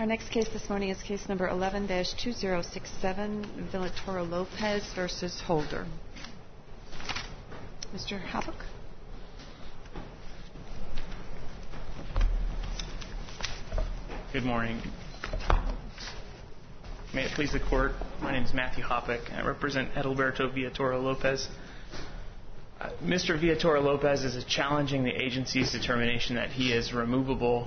Our next case this morning is case number 11-2067, Villatoro Lopez versus Holder. Mr. Havoc. Good morning. May it please the Court, my name is Matthew Hoppeck. I represent Edilberto Villatoro Lopez. Mr. Villatoro Lopez is challenging the agency's determination that he is removable,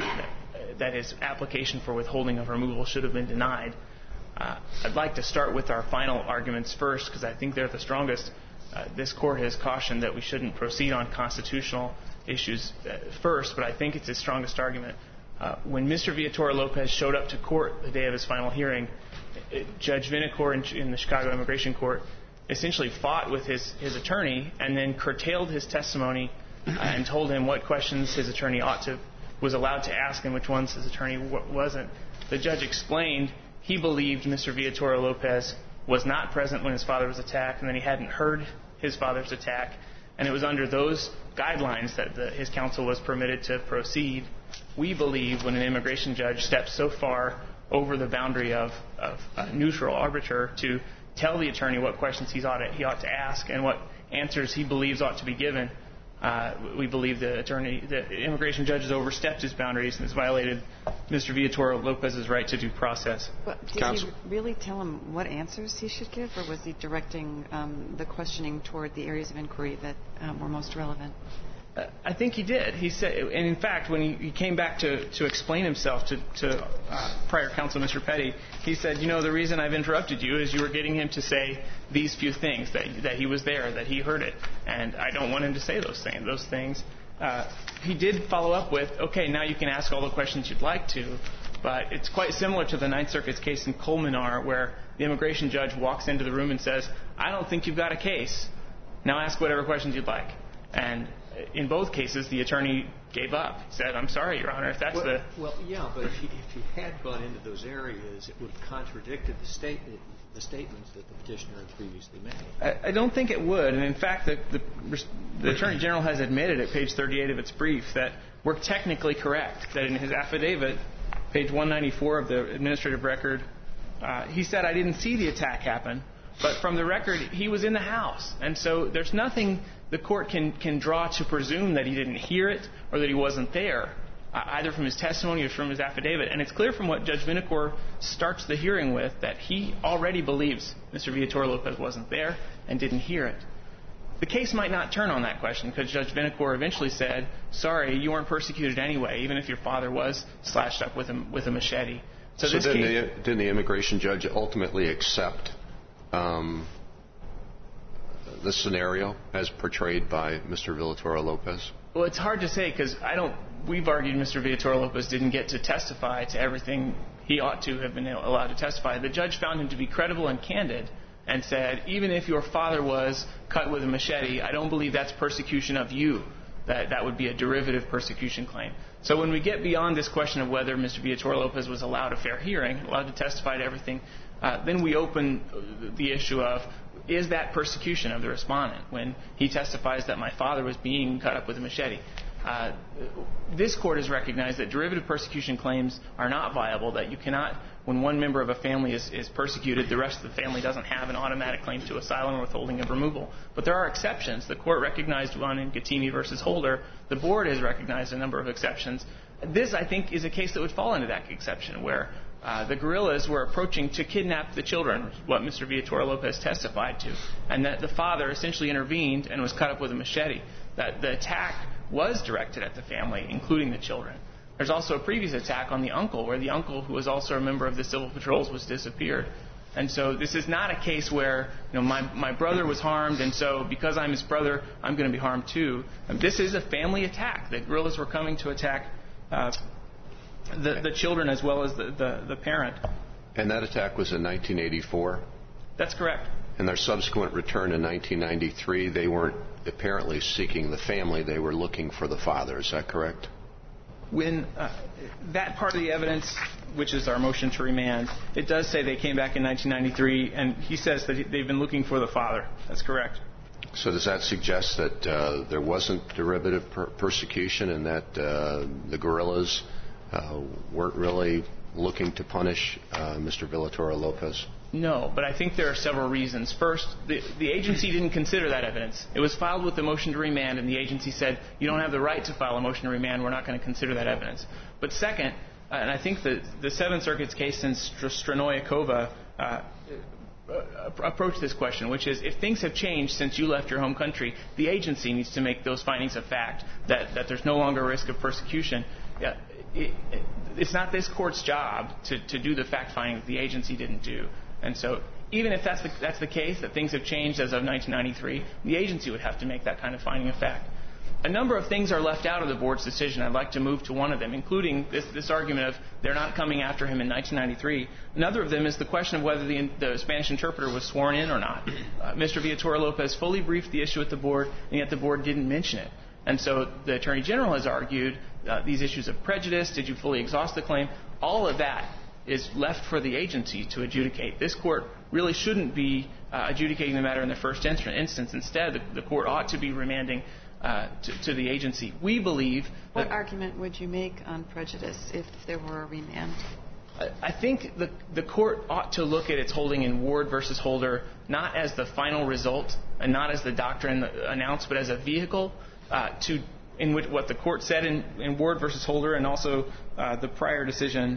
that his application for withholding of removal should have been denied. I'd like to start with our final arguments first because I think they're the strongest. This Court has cautioned that we shouldn't proceed on constitutional issues first, but I think it's his strongest argument. When Mr. Villatoro Lopez showed up to court the day of his final hearing, Judge Vinicor in the Chicago Immigration Court essentially fought with his attorney and then curtailed his testimony and told him what questions his attorney was allowed to ask and which ones his attorney wasn't. The judge explained he believed Mr. Villatoro Lopez was not present when his father was attacked and that he hadn't heard his father's attack, and it was under those guidelines that his counsel was permitted to proceed. We believe when an immigration judge steps so far over the boundary of a neutral arbiter to tell the attorney what questions he ought to ask and what answers he believes ought to be given, we believe the immigration judge has overstepped his boundaries and has violated Mr. Villatoro Lopez's right to due process. But did he really tell him what answers he should give, or was he directing the questioning toward the areas of inquiry that were most relevant? I think he did. He said, and in fact, when he came back to explain himself to prior counsel, Mr. Petty, he said, the reason I've interrupted you is you were getting him to say these few things, that he was there, that he heard it, and I don't want him to say those things. He did follow up with, okay, now you can ask all the questions you'd like to, but it's quite similar to the Ninth Circuit's case in Colmenar, where the immigration judge walks into the room and says, I don't think you've got a case. Now ask whatever questions you'd like. And in both cases, the attorney gave up. He said, I'm sorry, Your Honor, if that's the... Well, yeah, but if he had gone into those areas, it would have contradicted the statements that the petitioner had previously made. I don't think it would. And in fact, the Attorney General has admitted at page 38 of its brief that we're technically correct, that in his affidavit, page 194 of the administrative record, he said, I didn't see the attack happen, but from the record, he was in the house. And so there's nothing the court can draw to presume that he didn't hear it or that he wasn't there, either from his testimony or from his affidavit. And it's clear from what Judge Vinicor starts the hearing with that he already believes Mr. Villatoro Lopez wasn't there and didn't hear it. The case might not turn on that question because Judge Vinicor eventually said, sorry, you weren't persecuted anyway, even if your father was slashed up with a machete. So didn't the immigration judge ultimately accept the scenario as portrayed by Mr. Villatoro Lopez? Well, it's hard to say because we've argued Mr. Villatoro Lopez didn't get to testify to everything he ought to have been allowed to testify. The judge found him to be credible and candid and said, even if your father was cut with a machete, I don't believe that's persecution of you. That would be a derivative persecution claim. So when we get beyond this question of whether Mr. Villatoro Lopez was allowed a fair hearing, allowed to testify to everything, then we open the issue of, is that persecution of the respondent when he testifies that my father was being cut up with a machete? This court has recognized that derivative persecution claims are not viable, that you cannot, when one member of a family is persecuted, the rest of the family doesn't have an automatic claim to asylum or withholding of removal. But there are exceptions. The court recognized one in Gattini versus Holder. The board has recognized a number of exceptions. This, I think, is a case that would fall into that exception, where the guerrillas were approaching to kidnap the children, what Mr. Villatoro Lopez testified to, and that the father essentially intervened and was cut up with a machete. That the attack was directed at the family, including the children. There's also a previous attack on the uncle, where the uncle, who was also a member of the civil patrols, was disappeared. And so this is not a case where my brother was harmed, and so because I'm his brother, I'm going to be harmed too. This is a family attack. The guerrillas were coming to attack the children as well as the parent. And that attack was in 1984? That's correct. And their subsequent return in 1993, they weren't apparently seeking the family, they were looking for the father. Is that correct? When that part of the evidence, which is our motion to remand, it does say they came back in 1993, and he says that they've been looking for the father. That's correct. So does that suggest that there wasn't derivative persecution and that the guerrillas weren't really looking to punish Mr. Villatoro-Lopez? No, but I think there are several reasons. First, the agency didn't consider that evidence. It was filed with the motion to remand, and the agency said, you don't have the right to file a motion to remand. We're not going to consider that evidence. But second, and I think the Seventh Circuit's case in Stranoyakova approached this question, which is if things have changed since you left your home country, the agency needs to make those findings of fact, that there's no longer a risk of persecution. It's not this court's job to do the fact-finding that the agency didn't do. And so even if that's the case, that things have changed as of 1993, the agency would have to make that kind of finding of fact. A number of things are left out of the board's decision. I'd like to move to one of them, including this argument of they're not coming after him in 1993. Another of them is the question of whether the Spanish interpreter was sworn in or not. Mr. Villatoro-Lopez fully briefed the issue at the board, and yet the board didn't mention it. And so the Attorney General has argued these issues of prejudice, did you fully exhaust the claim, all of that is left for the agency to adjudicate. This court really shouldn't be adjudicating the matter in the first instance. Instead, the court ought to be remanding to the agency. We believe that... What argument would you make on prejudice if there were a remand? I think the court ought to look at its holding in Ward versus Holder not as the final result and not as the doctrine announced, but as a vehicle in which what the court said in Ward versus Holder, and also the prior decision,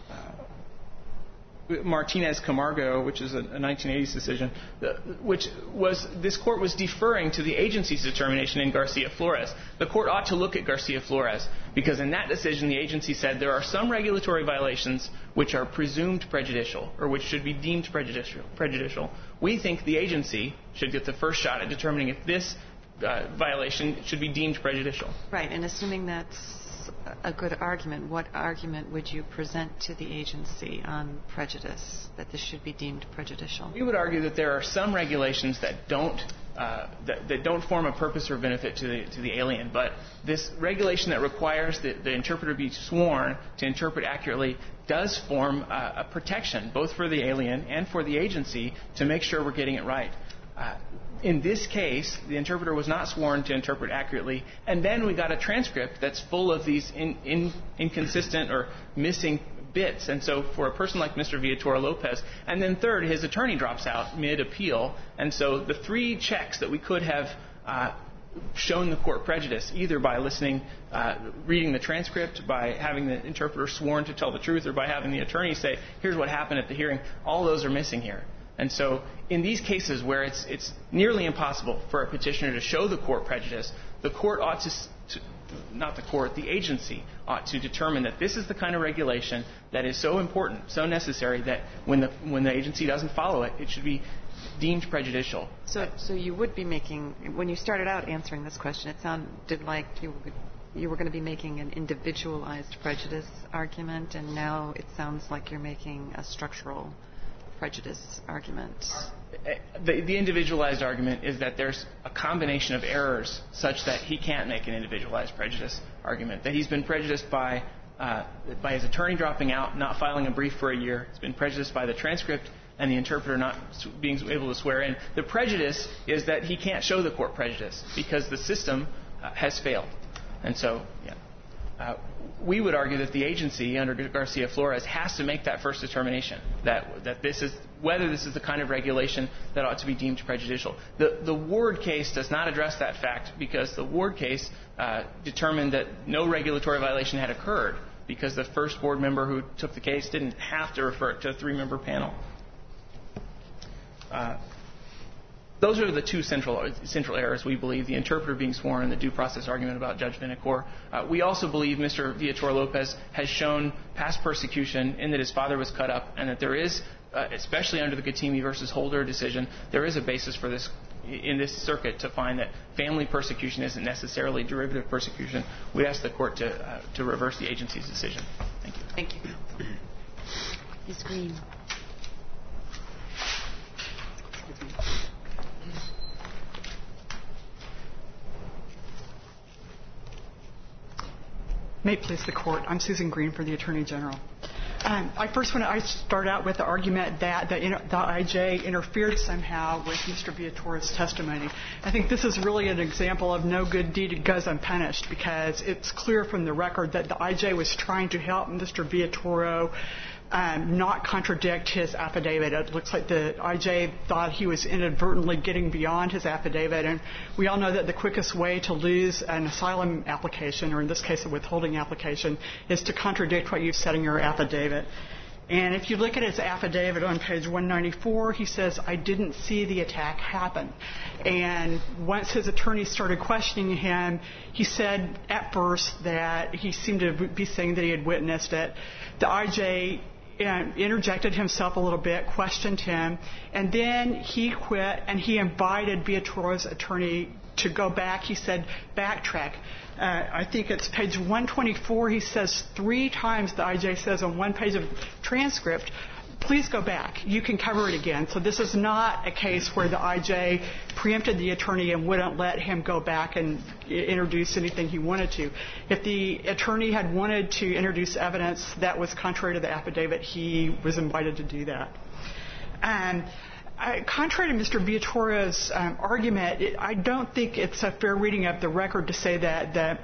Martinez-Camargo, which is a 1980s decision, which was this court was deferring to the agency's determination in Garcia-Flores. The court ought to look at Garcia-Flores because in that decision the agency said there are some regulatory violations which are presumed prejudicial or which should be deemed prejudicial. We think the agency should get the first shot at determining if this violation should be deemed prejudicial. Right, and assuming that's a good argument, what argument would you present to the agency on prejudice, that this should be deemed prejudicial? We would argue that there are some regulations that don't form a purpose or benefit to the alien, but this regulation that requires the interpreter be sworn to interpret accurately does form a protection both for the alien and for the agency to make sure we're getting it right. In this case, the interpreter was not sworn to interpret accurately, and then we got a transcript that's full of these inconsistent or missing bits. And so for a person like Mr. Villatoro-Lopez, and then third, his attorney drops out mid-appeal, and so the three checks that we could have shown the court prejudice, either by reading the transcript, by having the interpreter sworn to tell the truth, or by having the attorney say, here's what happened at the hearing, all those are missing here. And so in these cases where it's nearly impossible for a petitioner to show the court prejudice, the court ought the agency ought to determine that this is the kind of regulation that is so important, so necessary, that when the agency doesn't follow it, it should be deemed prejudicial. So you would be making, when you started out answering this question, it sounded like you were going to be making an individualized prejudice argument, and now it sounds like you're making a structural prejudice argument. The individualized argument is that there's a combination of errors such that he can't make an individualized prejudice argument, that he's been prejudiced by his attorney dropping out, not filing a brief for a year. He's been prejudiced by the transcript and the interpreter not being able to swear in. The prejudice is that he can't show the court prejudice because the system has failed. And so, we would argue that the agency under Garcia-Flores has to make that first determination that whether this is the kind of regulation that ought to be deemed prejudicial. The Ward case does not address that fact because the Ward case determined that no regulatory violation had occurred because the first board member who took the case didn't have to refer it to a three-member panel. Those are the two central errors, we believe, the interpreter being sworn and the due process argument about Judge Vinacore. We also believe Mr. Villatoro-Lopez has shown past persecution in that his father was cut up and that there is, especially under the Gatimi versus Holder decision, there is a basis for this in this circuit to find that family persecution isn't necessarily derivative persecution. We ask the court to reverse the agency's decision. Thank you. Thank you. Ms. Green. May it please the Court. I'm Susan Green for the Attorney General. I first want to start out with the argument that the IJ interfered somehow with Mr. Viatoro's testimony. I think this is really an example of no good deed goes unpunished, because it's clear from the record that the IJ was trying to help Mr. Viatoro not contradict his affidavit. It looks like the IJ thought he was inadvertently getting beyond his affidavit, and we all know that the quickest way to lose an asylum application, or in this case a withholding application, is to contradict what you've said in your affidavit. And if you look at his affidavit on page 194, he says, "I didn't see the attack happen." And once his attorney started questioning him, he said at first that he seemed to be saying that he had witnessed it. The IJ interjected himself a little bit, questioned him, and then he quit, and he invited Viatoro's attorney to go back. He said, "Backtrack." I think it's page 124. He says 3 times, the IJ says on one page of transcript, "Please go back. You can cover it again." So this is not a case where the IJ preempted the attorney and wouldn't let him go back and introduce anything he wanted to. If the attorney had wanted to introduce evidence that was contrary to the affidavit, he was invited to do that. Contrary to Mr. Viatoro's argument, I don't think it's a fair reading of the record to say that the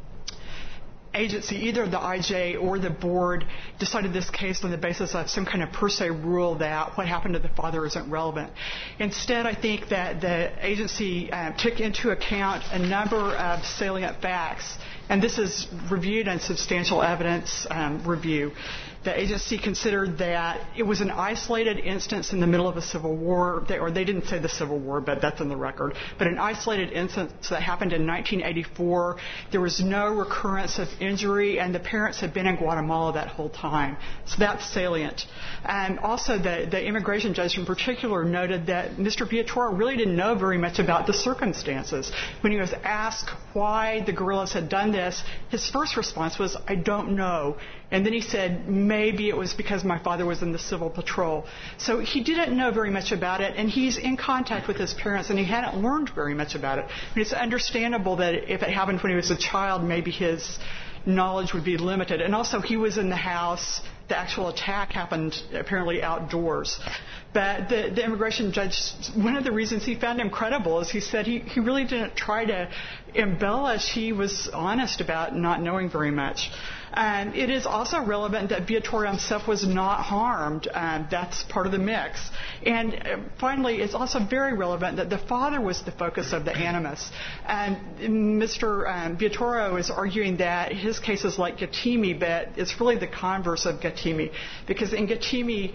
agency, either the IJ or the board, decided this case on the basis of some kind of per se rule that what happened to the father isn't relevant. Instead, I think that the agency took into account a number of salient facts, and this is reviewed on substantial evidence review. The agency considered that it was an isolated instance in the middle of a civil war, or they didn't say the Civil War, but that's in the record, but an isolated instance that happened in 1984. There was no recurrence of injury, and the parents had been in Guatemala that whole time. So that's salient. And also the immigration judge in particular noted that Mr. Viatoro really didn't know very much about the circumstances. When he was asked why the guerrillas had done this, his first response was, "I don't know." And then he said, "Maybe it was because my father was in the Civil Patrol." So he didn't know very much about it, and he's in contact with his parents, and he hadn't learned very much about it. I mean, it's understandable that if it happened when he was a child, maybe his knowledge would be limited. And also, he was in the house. The actual attack happened apparently outdoors. But the immigration judge, one of the reasons he found him credible is he said he really didn't try to embellish. He was honest about not knowing very much. And it is also relevant that Viatoro himself was not harmed. That's part of the mix. And finally, it's also very relevant that the father was the focus of the animus. And Mr. Viatoro is arguing that his case is like Gatimi, but it's really the converse of Gatimi. Because in Gatimi,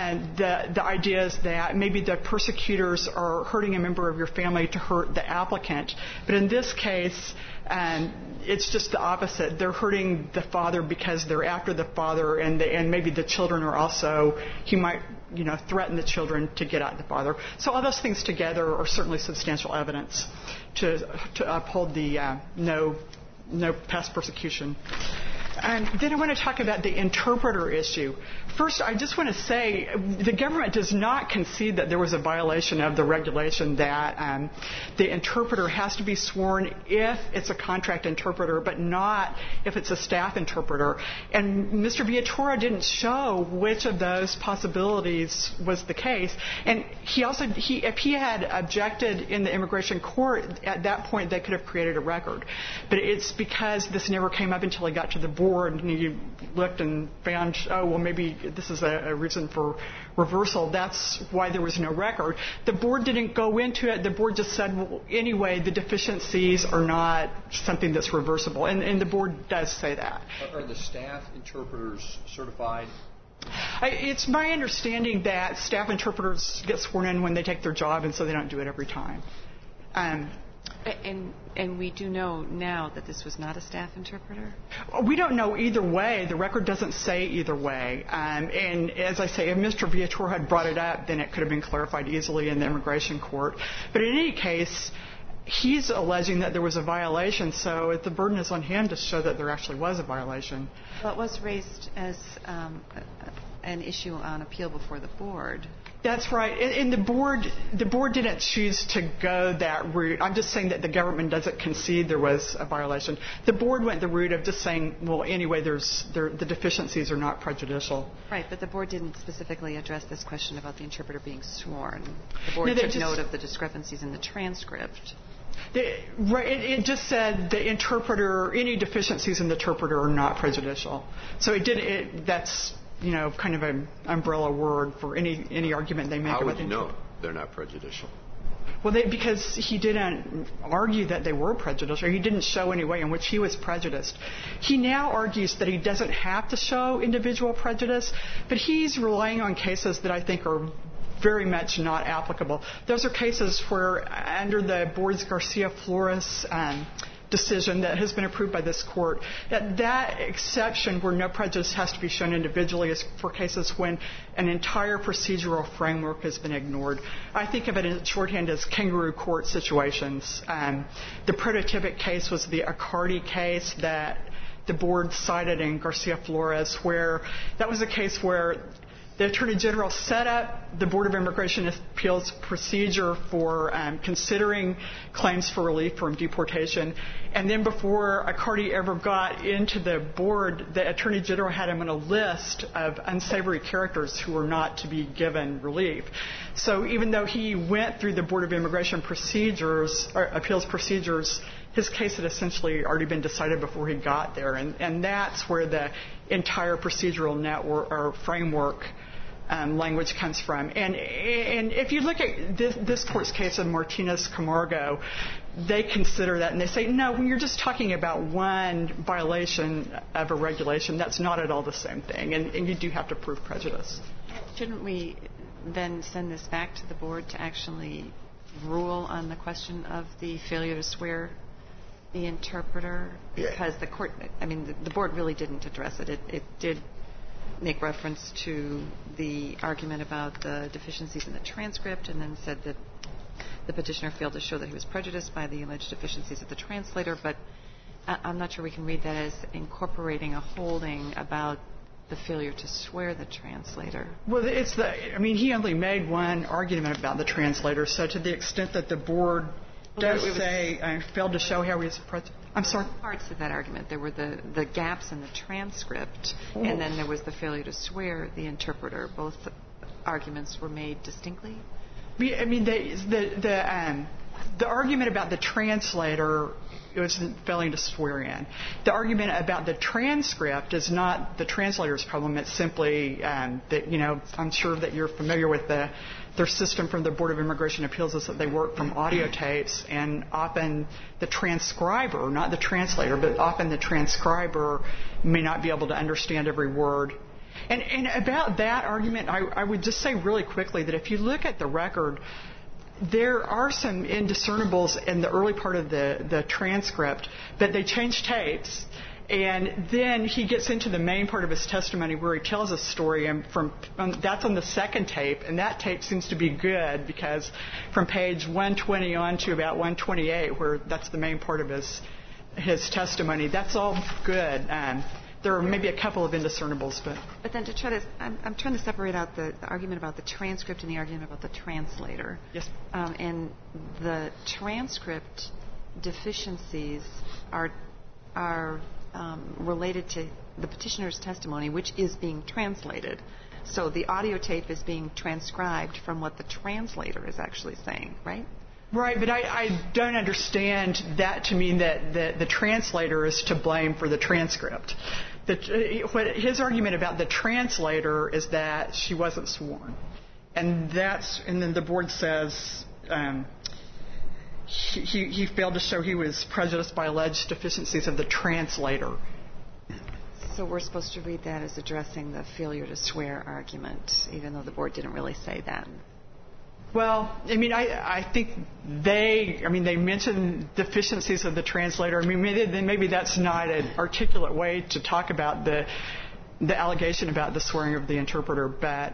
the idea is that maybe the persecutors are hurting a member of your family to hurt the applicant. But in this case, it's just the opposite. They're hurting the father because they're after the father, and maybe the children are also, he might, threaten the children to get at the father. So all those things together are certainly substantial evidence to uphold the no past persecution. And then I want to talk about the interpreter issue. First, I just want to say the government does not concede that there was a violation of the regulation that the interpreter has to be sworn if it's a contract interpreter, but not if it's a staff interpreter. And Mr. Viatoro didn't show which of those possibilities was the case. And if he had objected in the immigration court, at that point they could have created a record. But it's because this never came up until he got to the board, and he looked and found, maybe this is a reason for reversal. That's why there was no record. The board didn't go into it. The board just said, well, anyway, the deficiencies are not something that's reversible. And the board does say that. Are the staff interpreters certified? It's my understanding that staff interpreters get sworn in when they take their job, and so they don't do it every time. And we do know now that this was not a staff interpreter? We don't know either way. The record doesn't say either way. And as I say, if Mr. Viatoro had brought it up, then it could have been clarified easily in the immigration court. But in any case, he's alleging that there was a violation, so the burden is on him to show that there actually was a violation. Well, it was raised as an issue on appeal before the board. That's right. And the board didn't choose to go that route. I'm just saying that the government doesn't concede there was a violation. The board went the route of just saying, well, anyway, the deficiencies are not prejudicial. Right, but the board didn't specifically address this question about the interpreter being sworn. The board took note of the discrepancies in the transcript. It just said the interpreter, any deficiencies in the interpreter are not prejudicial. So that's kind of an umbrella word for any argument they make. How would you know they're not prejudicial? Well, because he didn't argue that they were prejudicial, or he didn't show any way in which he was prejudiced. He now argues that he doesn't have to show individual prejudice, but he's relying on cases that I think are very much not applicable. Those are cases where, under the board's Garcia-Flores decision that has been approved by this court, that exception where no prejudice has to be shown individually is for cases when an entire procedural framework has been ignored. I think of it in shorthand as kangaroo court situations. The prototypic case was the Accardi case that the board cited in Garcia-Flores, where that was a case where the Attorney General set up the Board of Immigration Appeals procedure for considering claims for relief from deportation. And then before Accardi ever got into the board, the Attorney General had him on a list of unsavory characters who were not to be given relief. So even though he went through the Board of Immigration Appeals procedures, his case had essentially already been decided before he got there. And that's where the entire procedural network or framework language comes from. And if you look at this court's case of Martinez-Camargo, they consider that and they say, no, when you're just talking about one violation of a regulation, that's not at all the same thing. And you do have to prove prejudice. Shouldn't we then send this back to the board to actually rule on the question of the failure to swear the interpreter? Because the board really didn't address it. It did make reference to the argument about the deficiencies in the transcript and then said that the petitioner failed to show that he was prejudiced by the alleged deficiencies of the translator, but I'm not sure we can read that as incorporating a holding about the failure to swear the translator. Well, he only made one argument about the translator, so to the extent that the board does say I failed to show how he was prejudiced. I'm sorry? Parts of that argument. There were the gaps in the transcript, and then there was the failure to swear the interpreter. Both arguments were made distinctly? I mean, the argument about the translator was failing to swear in. The argument about the transcript is not the translator's problem. It's simply that, I'm sure that you're familiar with their system from the Board of Immigration Appeals is that they work from audio tapes, and often the transcriber, not the translator, but often the transcriber may not be able to understand every word. And about that argument, I would just say really quickly that if you look at the record, there are some indiscernibles in the early part of the transcript, but they change tapes. And then he gets into the main part of his testimony where he tells a story, and that's on the second tape, and that tape seems to be good because from page 120 on to about 128, where that's the main part of his testimony, that's all good. There are maybe a couple of indiscernibles, but then I'm trying to separate out the argument about the transcript and the argument about the translator. Yes. And the transcript deficiencies are related to the petitioner's testimony, which is being translated. So the audio tape is being transcribed from what the translator is actually saying, right? Right, but I don't understand that to mean that the translator is to blame for the transcript. His argument about the translator is that she wasn't sworn. And then the board says he failed to show he was prejudiced by alleged deficiencies of the translator. So we're supposed to read that as addressing the failure to swear argument, even though the board didn't really say that. Well, I think they mentioned deficiencies of the translator. Maybe that's not an articulate way to talk about the allegation about the swearing of the interpreter, but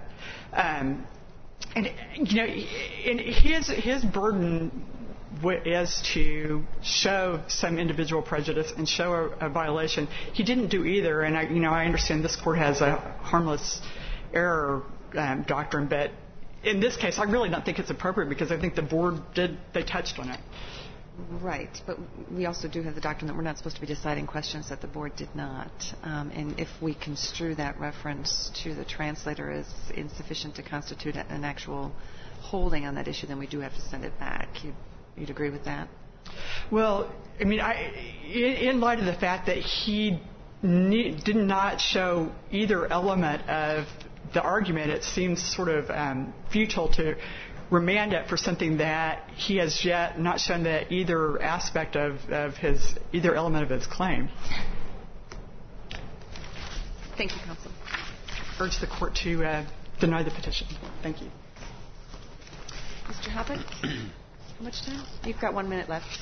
his burden is to show some individual prejudice and show a violation. He didn't do either, and I understand this court has a harmless error doctrine, but in this case, I really don't think it's appropriate because I think the board they touched on it. Right, but we also do have the doctrine that we're not supposed to be deciding questions that the board did not. And if we construe that reference to the translator as insufficient to constitute an actual holding on that issue, then we do have to send it back. You'd agree with that? Well, I mean, in light of the fact that he did not show either element of the argument, it seems sort of futile to remand it for something that he has yet not shown that either aspect of either element of his claim. Thank you, counsel. Urge the court to deny the petition. Thank you. Mr. Hoppe, how much time? You've got 1 minute left.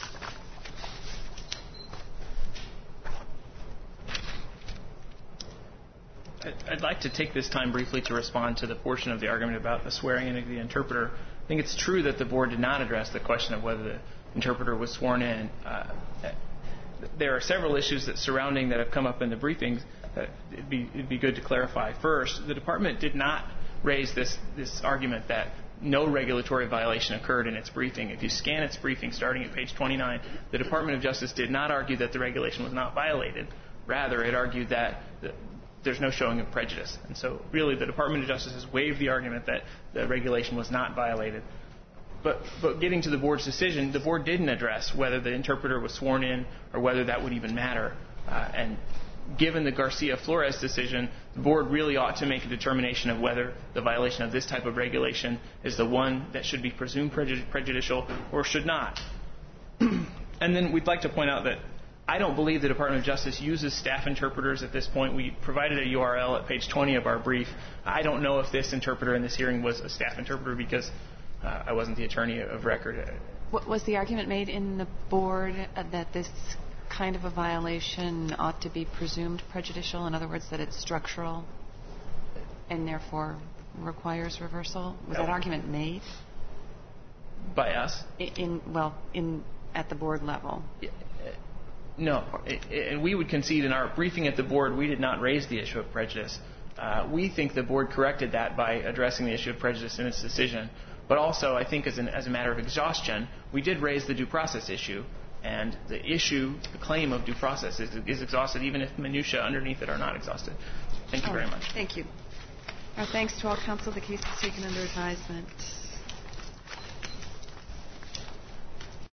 I'd like to take this time briefly to respond to the portion of the argument about the swearing in of the interpreter. I think it's true that the board did not address the question of whether the interpreter was sworn in. There are several issues surrounding that have come up in the briefings that it'd be good to clarify. First, the department did not raise this argument that no regulatory violation occurred in its briefing. If you scan its briefing starting at page 29, the Department of Justice did not argue that the regulation was not violated. Rather, it argued that there's no showing of prejudice. And so really the Department of Justice has waived the argument that the regulation was not violated. But getting to the board's decision, the board didn't address whether the interpreter was sworn in or whether that would even matter. And given the Garcia-Flores decision, the board really ought to make a determination of whether the violation of this type of regulation is the one that should be presumed prejudicial or should not. And then we'd like to point out that I don't believe the Department of Justice uses staff interpreters at this point. We provided a URL at page 20 of our brief. I don't know if this interpreter in this hearing was a staff interpreter because I wasn't the attorney of record. Was the argument made in the board that this kind of a violation ought to be presumed prejudicial? In other words, that it's structural and therefore requires reversal? Was that argument made? By us? At the board level. No. And we would concede in our briefing at the board, we did not raise the issue of prejudice. We think the board corrected that by addressing the issue of prejudice in its decision. But also, I think as a matter of exhaustion, we did raise the due process issue. And the claim of due process is exhausted, even if minutiae underneath it are not exhausted. Thank you very much. Thank you. Our thanks to all counsel. The case is taken under advisement.